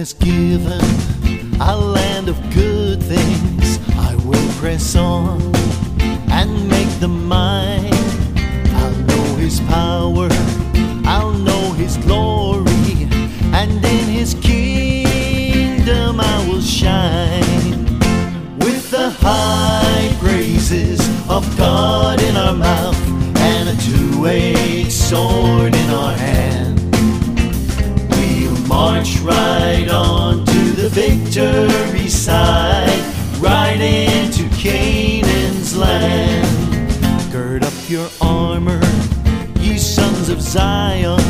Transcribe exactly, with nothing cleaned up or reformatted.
has given a land of good things. I will press on and make them mine. I'll know His power, I'll know His glory, and in His kingdom I will shine. With the high praises of God in our mouth and a two-edged sword in our hand, we'll march right on to the victory side, right into Canaan's land. Gird up your armor, ye sons of Zion,